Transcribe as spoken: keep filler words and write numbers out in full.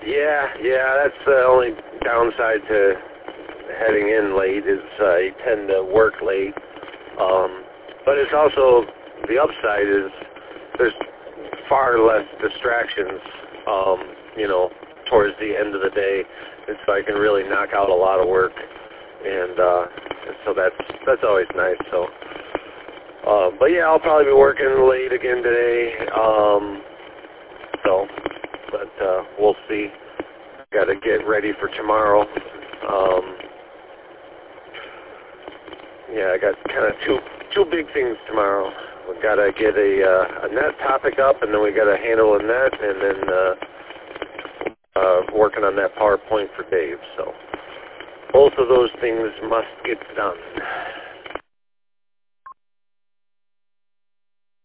Yeah, yeah, that's the only downside to heading in late is uh, you tend to work late. Um, but it's also, the upside is there's far less distractions, um, you know, towards the end of the day. And so I can really knock out a lot of work. And, uh, and so that's, that's always nice. So, uh, but yeah, I'll probably be working late again today. Um, so, but uh, we'll see. Got to get ready for tomorrow. Um, yeah, I got kind of two two big things tomorrow. We got to get a uh, a net topic up, and then we got to handle a net, and then uh, uh, working on that PowerPoint for Dave. So both of those things must get done.